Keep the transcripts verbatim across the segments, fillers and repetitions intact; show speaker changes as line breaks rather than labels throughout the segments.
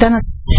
Danas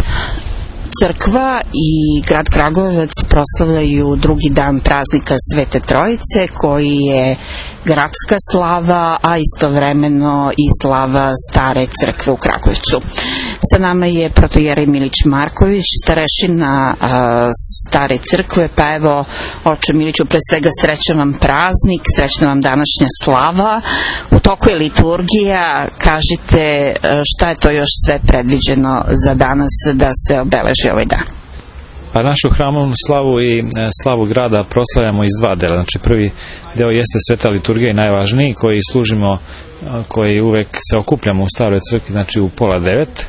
crkva i grad Kragujevac proslavljaju drugi dan praznika Svete Trojice, koji je gradska slava, a istovremeno i slava Stare crkve u Kragujevcu. Sa nama je protojerej Milić Marković, starešina a, Stare crkve. Pa evo, oče Miliću, pre svega srećan vam praznik, srećna vam današnja slava. U toku je liturgija. Kažite šta je to još sve predviđeno za danas da se obeleži ovaj dan?
Pa našu hramovnu slavu i slavu grada proslavljamo iz dva dela. Znači, prvi deo jeste sveta liturgija i najvažniji, koji služimo, koji uvek se okupljamo u Staroj crkvi, znači u pola devet,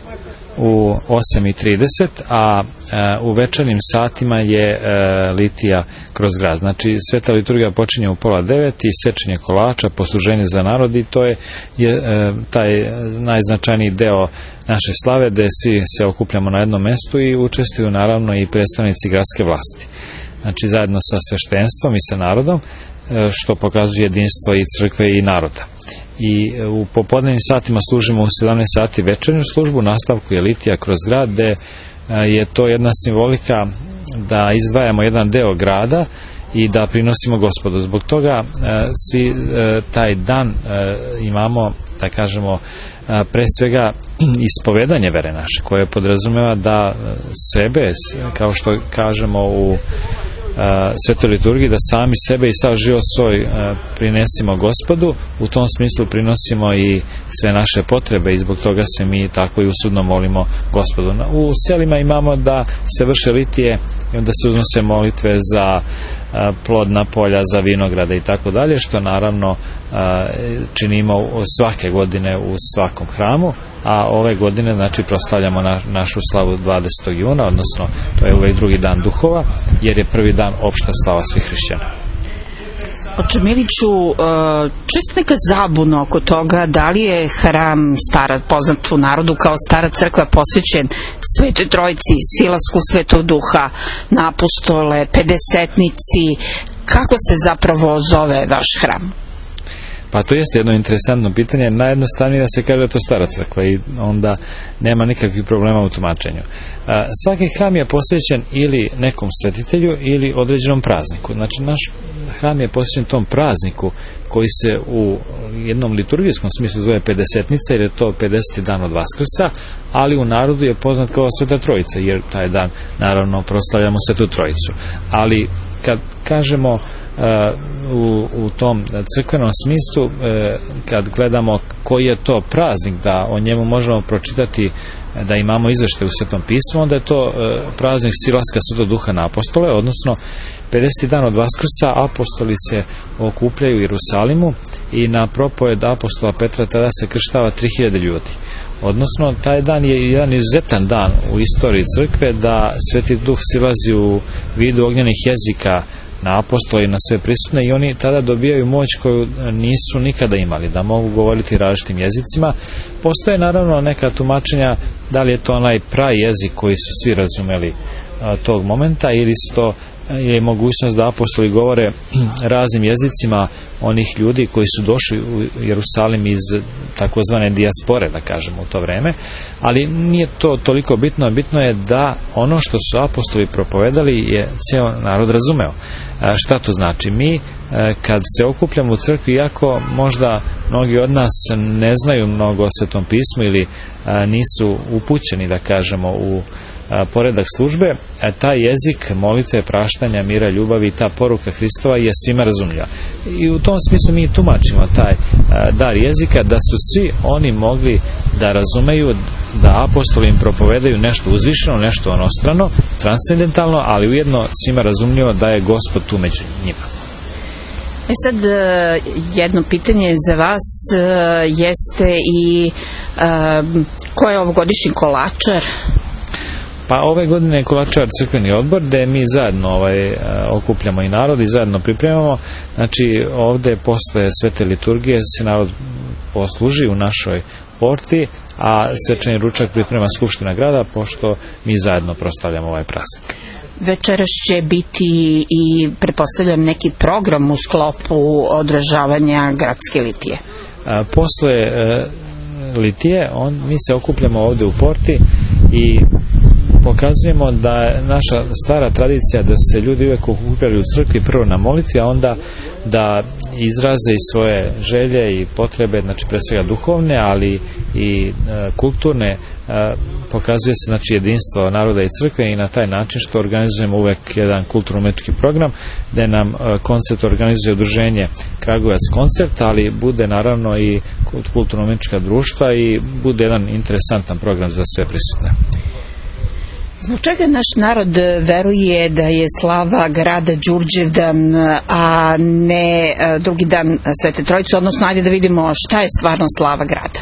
u osam i trideset, a u večernjim satima je litija kroz grad. Znači, sveta liturgija počinje u pola devet i sečenje kolača, posluženje za narod, i to je, je taj najznačajniji deo naše slave, gde svi se okupljamo na jednom mestu i učestvuju naravno i predstavnici gradske vlasti. Znači, zajedno sa sveštenstvom i sa narodom, što pokazuje jedinstvo i crkve i naroda. I u popodnevnim satima služimo u sedamnaest sati večernju službu, nastavku je litija kroz grad, gde je to jedna simbolika da izdvajamo jedan deo grada i da prinosimo Gospodu. Zbog toga svi taj dan imamo, da kažemo, pre svega ispovedanje vere naše, koje podrazumeva da sebe, kao što kažemo u svetoj liturgiji, da sami sebe i sav život svoj prinesimo Gospodu. U tom smislu prinosimo i sve naše potrebe i zbog toga se mi tako i usudno molimo Gospodu. U selima imamo da se vrše litije i onda se uznose molitve za plodna polja, za vinograde i tako dalje, što naravno činimo svake godine u svakom hramu, a ove godine, znači, proslavljamo na, našu slavu dvadesetog juna, odnosno to je uvek drugi dan duhova, jer je prvi dan opšta slava svih hrišćana.
Oče Miliću, često neka zabuna oko toga da li je hram stara, poznat u narodu kao Stara crkva, posvećen Svetoj Trojici, silasku Svetog Duha, na apostole, pedesetnici. Kako se zapravo zove vaš hram?
Pa to jeste jedno interesantno pitanje. Najjednostavnije da se kaže da je to Stara crkva i onda nema nikakvih problema u tumačenju. Svaki hram je posvećen ili nekom svetitelju ili određenom prazniku. Znači, naš hram je posvećen tom prazniku koji se u jednom liturgijskom smislu zove pedesetnica, jer je to pedeseti dan od Vaskrsa, ali u narodu je poznat kao Sveta Trojica, jer taj dan naravno proslavljamo Svetu Trojicu. Ali kad kažemo U, u tom crkvenom smislu, kad gledamo koji je to praznik, da o njemu možemo pročitati, da imamo izveštaj u Svetom pismu, onda je to praznik silaska Svetog Duha na apostole, odnosno pedeseti dan od Vaskrsa. Apostoli se okupljaju u Jerusalimu i na propoved apostola Petra tada se krštava tri hiljade ljudi. Odnosno, taj dan je jedan izuzetan dan u istoriji crkve, da Sveti Duh silazi u vidu ognjenih jezika na apostole i na sve prisutne, i oni tada dobijaju moć koju nisu nikada imali, da mogu govoriti različitim jezicima. Postoje naravno neka tumačenja da li je to onaj pravi jezik koji su svi razumeli a, tog momenta, ili su to je mogućnost da apostoli govore raznim jezicima onih ljudi koji su došli u Jerusalim iz takozvane dijaspore, da kažemo, u to vreme. Ali nije to toliko bitno. Bitno je da ono što su apostoli propovedali je ceo narod razumeo. A šta to znači? Mi kad se okupljamo u crkvi, iako možda mnogi od nas ne znaju mnogo o Svetom pismu ili nisu upućeni, da kažemo, u poredak službe, taj jezik molitve, praštanja, mira, ljubavi i ta poruka Hristova je svima razumljiva. I u tom smislu mi tumačimo taj dar jezika, da su svi oni mogli da razumeju da apostoli im propovedaju nešto uzvišeno, nešto onostrano, transcendentalno, ali ujedno svima razumljivo da je Gospod tu među njima.
E sad, jedno pitanje za vas jeste i ko je ovogodišnji kolačar?
Pa ove godine je kolačar crkveni odbor, gde mi zajedno ovaj, okupljamo i narod i zajedno pripremamo. Znači, ovde posle svete liturgije se narod posluži u našoj porti, a svečani ručak priprema Skupština grada, pošto mi zajedno proslavljamo ovaj praznik.
Večeras će biti i, pretpostavljam, neki program u sklopu održavanja gradske litije.
A, posle e, litije, on, mi se okupljamo ovde u porti i pokazujemo da je naša stara tradicija da se ljudi uvek okupljali u crkvi prvo na molitvi, a onda da izraze i svoje želje i potrebe, znači pre svega duhovne, ali i e, kulturne, e, pokazuje se znači jedinstvo naroda i crkve i na taj način što organizujemo uvek jedan kulturno-umetnički program gde nam e, koncert organizuje udruženje Kragujevac koncert, ali bude naravno i kulturno-umetnička društva i bude jedan interesantan program za sve prisutne.
Zbog čega naš narod veruje da je slava grada Đurđevdan, a ne drugi dan Svete Trojice, odnosno ajde da vidimo šta je stvarno slava grada?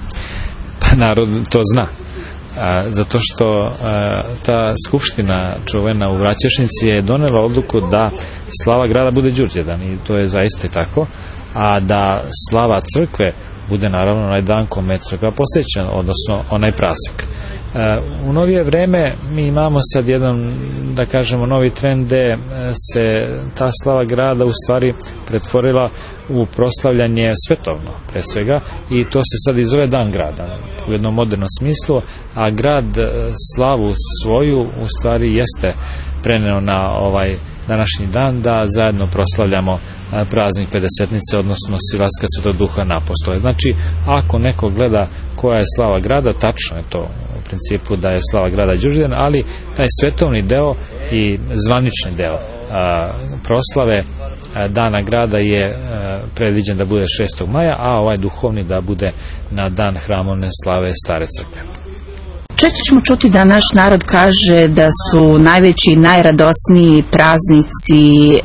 Pa narod to zna. A, zato što a, ta skupština čuvena u Vraćešnici je donela odluku da slava grada bude Đurđevdan i to je zaista tako, a da slava crkve bude naravno onaj dan kome je crkva posvećena, odnosno onaj praznik. U novije vreme mi imamo sad jedan, da kažemo, novi trend gde se ta slava grada u stvari pretvorila u proslavljanje svetovno, pre svega, i to se sad i zove Dan grada u jednom modernom smislu, a grad slavu svoju u stvari jeste preneo na ovaj današnji dan da zajedno proslavljamo praznik Pedesetnice, odnosno Silaska Svetog Duha na apostole. Znači, ako neko gleda koja je slava grada, tačno je to u principu da je slava grada Đurđevdan, ali taj svetovni deo i zvanični deo a, proslave a, Dana grada je a, predviđen da bude šestog maja, a ovaj duhovni da bude na dan hramovne slave Stare crkve.
Često ćemo čuti da naš narod kaže da su najveći, najradosniji praznici e,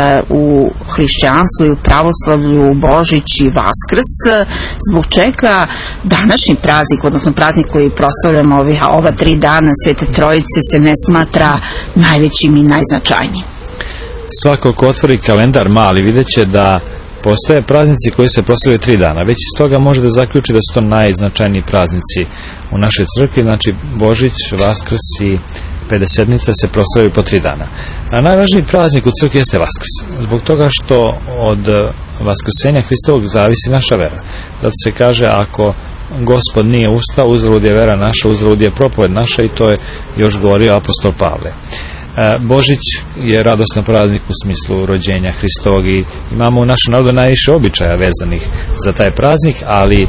u hrišćanstvu i u pravoslavlju Božić i Vaskrs. Zbog čega današnji praznik, odnosno praznik koji proslavljamo ovih, ova tri dana Svete Trojice, se ne smatra najvećim i najznačajnijim?
Svako ko otvori kalendar mali vidjet će da postoje praznici koji se proslavljaju tri dana. Već iz toga može da zaključi da su to najznačajniji praznici u našoj crkvi, znači Božić, Vaskrs i Pedesetnica se proslavljaju po tri dana. A najvažniji praznik u crkvi jeste Vaskrs, zbog toga što od vaskrsenja Hristovog zavisi naša vera. Zato se kaže, ako Gospod nije ustao, uzalud je vera naša, uzalud je propoved naša, i to je još govorio apostol Pavle. Božić je radostan praznik u smislu rođenja Hristovog i imamo u našem narodu najviše običaja vezanih za taj praznik, ali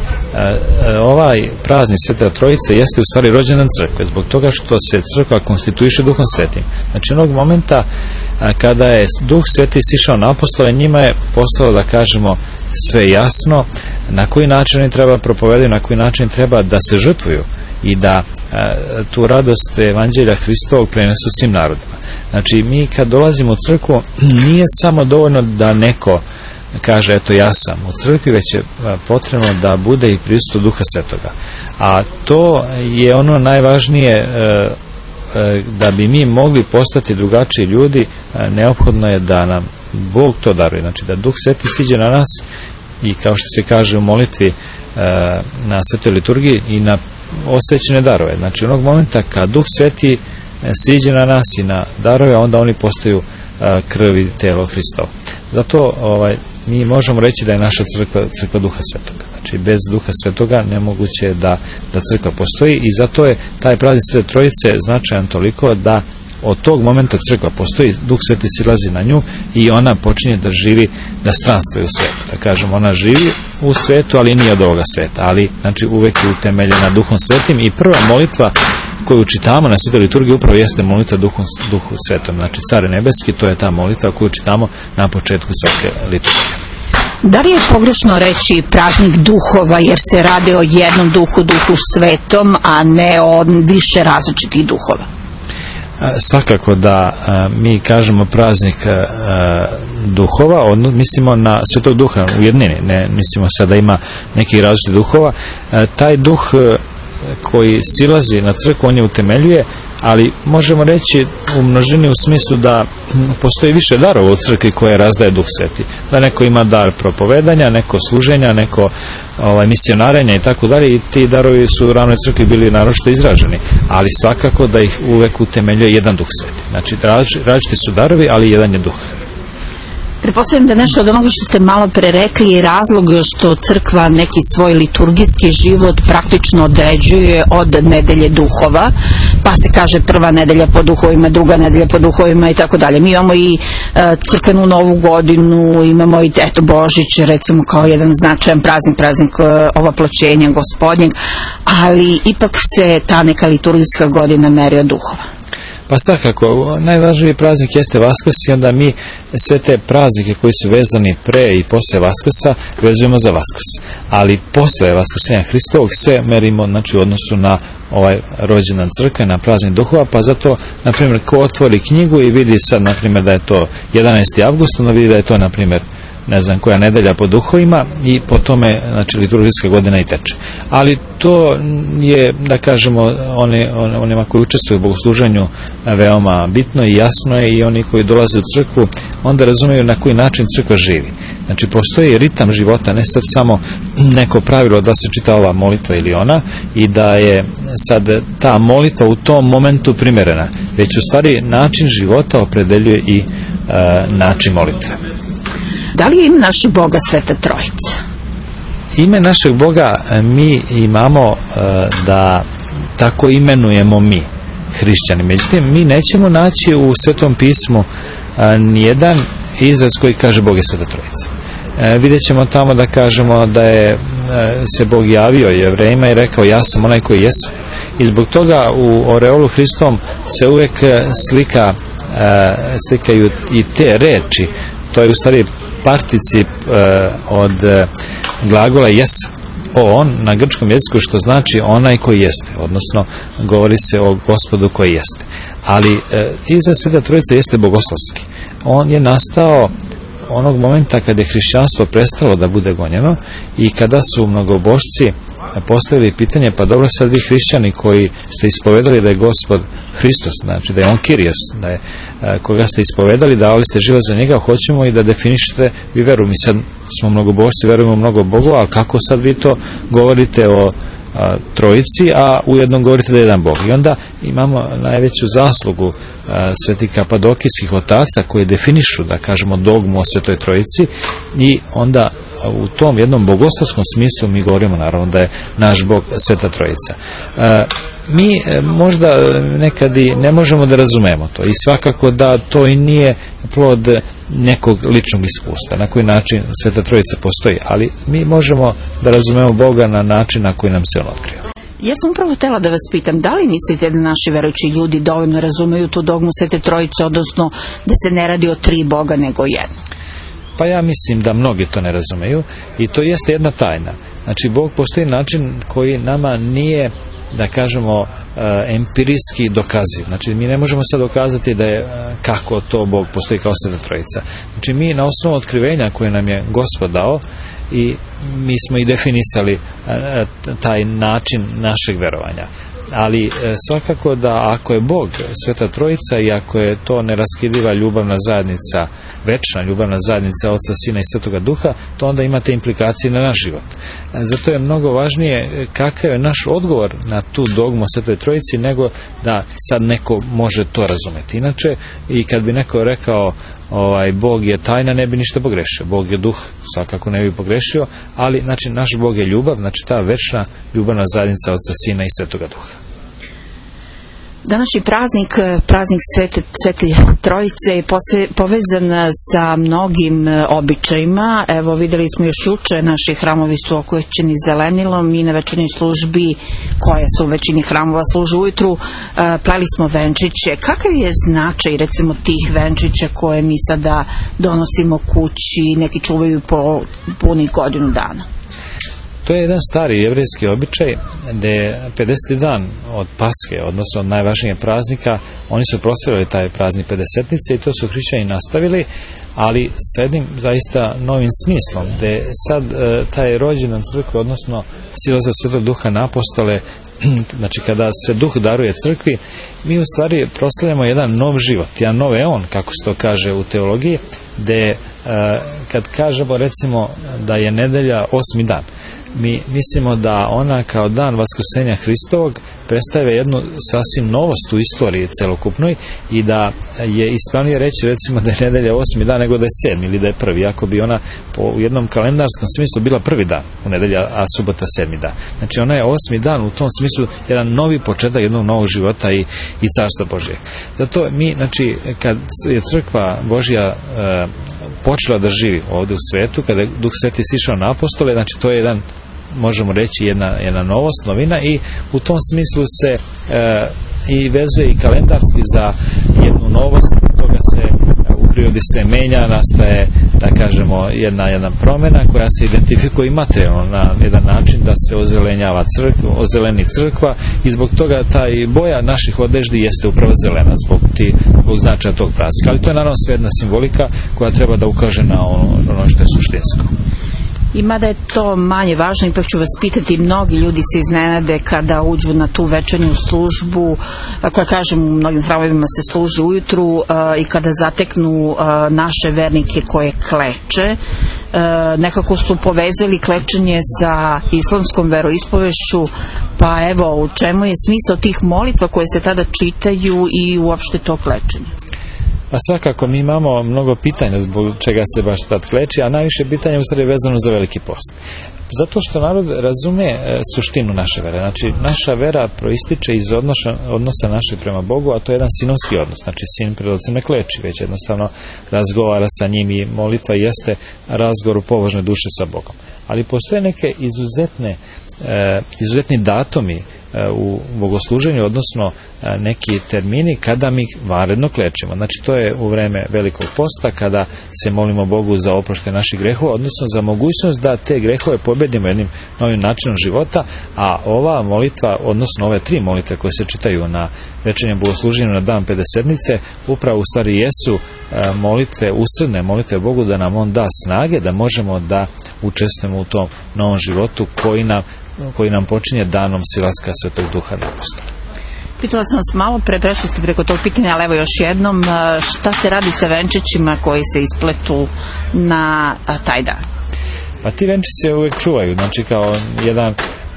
ovaj praznik Svete Trojice jeste u stvari rođendan crkve, zbog toga što se crkva konstituiše Duhom Svetim. Znači, onog momenta kada je Duh Sveti sišao na apostole, njima je postalo, da kažemo, sve jasno na koji način oni treba propovedati, na koji način treba da se žrtvuju i da e, tu radost evanđelja Hristovog prenesu svim narodima. Znači, mi kad dolazimo u crkvu, nije samo dovoljno da neko kaže, eto ja sam u crkvi, već je potrebno da bude i prisustvo Duha Svetoga. A to je ono najvažnije, e, e, da bi mi mogli postati drugačiji ljudi, e, neophodno je da nam Bog to daruje. Znači, da Duh Sveti siđe na nas i, kao što se kaže u molitvi e, na Svetoj liturgiji, i na osvećene darove. Znači, onog momenta kad Duh Sveti siđe na nas i na darove, onda oni postaju krv i telo Hristova. Zato ovaj, mi možemo reći da je naša crkva crkva Duha Svetoga. Znači, bez Duha Svetoga nemoguće je da, da crkva postoji, i zato je taj praznik Svete Trojice značajan toliko da od tog momenta crkva postoji, Duh Sveti silazi na nju i ona počinje da živi, da stranstuje u svetu. Da kažem, ona živi u svetu, ali nije od ovoga sveta, ali znači uvek je utemeljena Duhom Svetim, i prva molitva koju čitamo na Svetoj liturgiji upravo jeste molitva Duhom, Duhu Svetom. Znači, Care nebeski, to je ta molitva koju čitamo na početku svake liturgije.
Da li je pogrešno reći praznik duhova, jer se radi o jednom duhu, Duhu Svetom, a ne o više različitih duhova?
Svakako da a, mi kažemo praznik a, duhova, odno, mislimo na Svetog Duha u jednini, ne mislimo sad da ima nekih različitih duhova. A, taj duh a, koji silazi na crkvu, on je utemeljuje, ali možemo reći u množini u smislu da postoji više darova u crkvi koje razdaje Duh Sveti. Da neko ima dar propovedanja, neko služenja, neko ovaj, misionarenja i tako dalje, i ti darovi su u ravnoj crkvi bili naročito izraženi, ali svakako da ih uvek utemeljuje jedan Duh Sveti. Znači, različiti su darovi, ali jedan je Duh.
Pretpostavljam da nešto od onoga što ste malo pre rekli je razlog što crkva neki svoj liturgijski život praktično određuje od nedelje duhova, pa se kaže prva nedelja po duhovima, druga nedelja po duhovima i tako dalje. Mi imamo i e, crkvenu novu godinu, imamo i eto Božić recimo kao jedan značajan praznik, praznik e, ovaploćenja Gospodnjeg, ali ipak se ta neka liturgijska godina meri od duhova.
Pa svakako, najvažniji praznik jeste Vaskrs i onda mi sve te praznike koji su vezani pre i posle Vaskrsa vezujemo za Vaskrs. Ali posle Vaskrsenja Hristovog sve merimo, znači, u odnosu na ovaj rođendan crkve, na praznik duhova, pa zato, na primjer, ko otvori knjigu i vidi sad, na primjer, da je to jedanaesti avgust, onda vidi da je to, na primjer, ne znam koja nedelja po duhovima i po tome, znači, liturgijska godina i teče. Ali to je, da kažemo, one, onima koji učestvuju u bogosluženju veoma bitno i jasno je, i oni koji dolaze u crkvu onda razumeju na koji način crkva živi. Znači, postoji ritam života, ne sad samo neko pravilo da se čita ova molitva ili ona i da je sad ta molitva u tom momentu primerena, već u stvari način života opredeljuje i e, način molitve.
Da li je ime našeg Boga Sveta Trojica?
Ime našeg Boga mi imamo da tako imenujemo mi, hrišćani. Međutim, mi nećemo naći u Svetom pismu nijedan izraz koji kaže Bog je Sveta Trojica. Vidjet ćemo tamo da kažemo da je se Bog javio Jevrejima i rekao ja sam onaj koji jesu. I zbog toga u oreolu Hristom se uvek slika, slikaju i te reči. To je u stvari particip e, od e, glagola jes, on na grčkom jeziku, što znači onaj koji jeste, odnosno govori se o Gospodu koji jeste. Ali e, izraz Sveta Trojica jeste bogoslovski. On je nastao onog momenta kada je hrišćanstvo prestalo da bude gonjeno i kada su mnogobožci postavili pitanje, pa dobro, sad vi hrišćani koji ste ispovedali da je Gospod Hristos, znači da je on Kirijos, da je koga ste ispovedali, dali ste život za njega, hoćemo i da definišete vi veru. Mi sad smo mnogobožci, verujemo mnogo Bogu, ali kako sad vi to govorite o a, trojici, a ujedno govorite da je jedan Bog? I onda imamo najveću zaslugu a, svetih kapadokijskih otaca koji definišu, da kažemo, dogmu o Svetoj Trojici, i onda u tom jednom bogoslovskom smislu mi govorimo naravno da je naš Bog Sveta Trojica. E, mi možda nekad i ne možemo da razumemo to i svakako da to i nije plod nekog ličnog iskustva na koji način Sveta Trojica postoji, ali mi možemo da razumemo Boga na način na koji nam se on otkrio.
Ja sam upravo htjela da vas pitam, da li mislite da naši verujući ljudi dovoljno razumeju tu dogmu Svete Trojice, odnosno da se ne radi o tri Boga nego jedno?
Pa ja mislim da mnogi to ne razumeju i to jeste jedna tajna. Znači, Bog postoji način koji nama nije, da kažemo, empirijski dokaziv. Znači, mi ne možemo sad dokazati da je kako to Bog postoji kao Sveta Trojica. Znači, mi na osnovu otkrivenja koje nam je Gospod dao, i mi smo i definisali taj način našeg verovanja. Ali svakako da ako je Bog Sveta Trojica i ako je to neraskidiva ljubavna zajednica, večna ljubavna zajednica Oca, Sina i Svetoga Duha, to onda imate implikacije na naš život. Zato je mnogo važnije kakav je naš odgovor na tu dogmu Svetoj Trojici, nego da sad neko može to razumeti. Inače, i kad bi neko rekao ovaj, Bog je tajna, ne bi ništa pogrešio. Bog je duh, svakako ne bi pogrešio, ali znači naš Bog je ljubav, znači ta večna ljubavna zajednica Oca, Sina i Svetoga Duha.
Današnji praznik, praznik Svete, Svete Trojice je pose, povezan sa mnogim običajima. Evo, videli smo još juče, naši hramovi su okoćeni zelenilom i na večernjoj službi, koja su u većini hramova služe ujutru, pleli smo venčiće. Kakav je značaj, recimo, tih venčića koje mi sada donosimo kući, neki čuvaju po punih godinu dana?
To je jedan stari jevrejski običaj gde je pedeseti dan od Paske, odnosno od najvažnijeg praznika, oni su proslavili taj praznik Pedesetnice i to su hrišćani nastavili, ali sa jednim zaista novim smislom, gde sad e, taj rođendan crkve, odnosno silazak Svetog Duha na apostole, znači kada se Duh daruje crkvi, mi u stvari proslavljamo jedan nov život, jedan nov eon, kako se to kaže u teologiji, gde e, kad kažemo recimo da je nedelja osmi dan, mi mislimo da ona kao dan vaskrsenja Hristovog predstavlja jednu sasvim novost u istoriji celokupnoj i da je ispravnije reći recimo da je nedelja osmi dan nego da je sedmi ili da je prvi, ako bi ona po jednom kalendarskom smislu bila prvi dan u nedelja, a subota sedmi dan. Znači ona je osmi dan u tom smislu jedan novi početak jednog novog života i, i carstva Božijeg. Zato mi, znači, kad je crkva Božja e, počela da živi ovdje u svetu, kada je Duh Sveti sišao na apostole, znači to je jedan, možemo reći, jedna, jedna novost, novina, i u tom smislu se e, i vezuje i kalendarski za jednu novost, toga se u prirodi sve menja, nastaje, da kažemo, jedna, jedna promjena koja se identifikuje i materijalno na jedan način, da se ozelenjava crkva, ozeleni crkva, i zbog toga ta i boja naših odeždi jeste upravo zelena, zbog, ti, zbog značaja tog praznika. Ali to je naravno sve jedna simbolika koja treba da ukaže na ono, ono što je suštinsko.
I mada je to manje važno, ipak ću vas pitati, mnogi ljudi se iznenade kada uđu na tu večernju službu, koja, kažem, u mnogim hramovima se služi ujutru, i kada zateknu naše vernike koje kleče, nekako su povezali klečenje sa islamskom veroispovešću, pa evo, u čemu je smisao tih molitva koje se tada čitaju i uopšte to klečenje?
A svakako mi imamo mnogo pitanja zbog čega se baš tad kleči, a najviše pitanja u stvari vezano za Veliki post. Zato što narod razume e, suštinu naše vere. Znači, naša vera proističe iz odnosa, odnosa naše prema Bogu, a to je jedan sinovski odnos. Znači, sin pred ocem ne kleči, već jednostavno razgovara sa njim, i molitva jeste razgovor u pobožne duše sa Bogom. Ali postoje neke izuzetne, e, izuzetni datumi u bogosluženju, odnosno neki termini kada mi vanredno klečimo. Znači, to je u vreme Velikog posta, kada se molimo Bogu za oproštaj naših grehova, odnosno za mogućnost da te grehove pobedimo jednim novim načinom života, a ova molitva, odnosno ove tri molitve koje se čitaju na večernjem bogosluženju na dan Pedesetnice, upravo u stvari jesu molitve, usredne molitve Bogu da nam On da snage, da možemo da učestvujemo u tom novom životu koji nam koji nam počinje danom silaska Svetog Duha na apostole.
Pitala sam vas malo pre, prešli ste preko tog pitanja, ali evo još jednom, šta se radi sa venčićima koji se ispletu na taj dan?
Pa ti venčići se uvijek čuvaju, znači kao jedan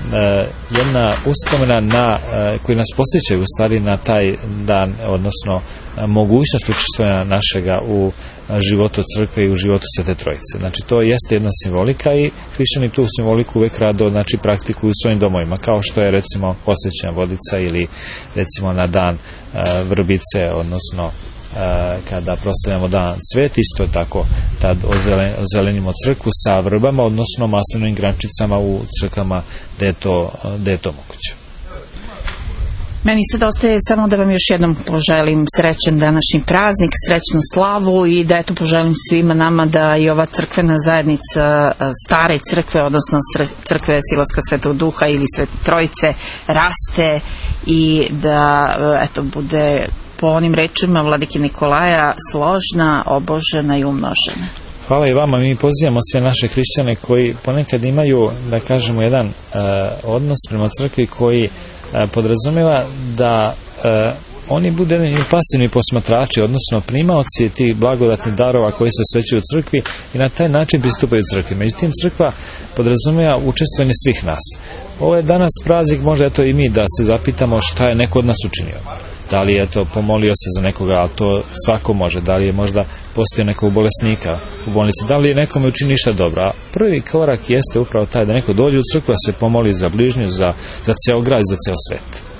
jedna uspomena na, koji nas posjećaju u stvari na taj dan, odnosno mogućnost učestvovanja našega u životu crkve i u životu Svete Trojice. Znači, to jeste jedna simbolika, i hrišćani tu simboliku uvek rado, znači, praktikuju u svojim domovima, kao što je recimo posvećena vodica, ili recimo na dan uh, vrbice, odnosno kada proslavljamo dan Cvet, isto tako tad ozelen, ozelenimo crkvu sa vrbama, odnosno maslinovim grančicama u crkvama gde je to, gde je to moguće.
Meni sad ostaje samo da vam još jednom poželim srećan današnji praznik, srećnu slavu, i da eto poželim svima nama da i ova crkvena zajednica stare crkve, odnosno crkve Silaska Svetog Duha ili Svete Trojice, raste i da eto bude, po onim rečima vladike Nikolaja, složna, obožena i umnožena.
Hvala i vama. Mi pozivamo sve naše hrišćane koji ponekad imaju, da kažemo, jedan uh, odnos prema crkvi koji uh, podrazumeva da uh, oni budu jedni pasivni posmatrači, odnosno primaoci tih blagodatnih darova koji se osvećuju u crkvi, i na taj način pristupaju crkvi. Međutim, crkva podrazumeva učestvovanje svih nas. Ovo je danas praznik, možda eto i mi da se zapitamo šta je neko od nas učinio. Da li je to pomolio se za nekoga, ali to svako može. Da li je možda postao nekog bolesnika u bolnici, da li je nekome učini ništa dobro. A prvi korak jeste upravo taj da neko dođe u crkvu, se pomoli za bližnju, za, za ceo grad i za ceo svet.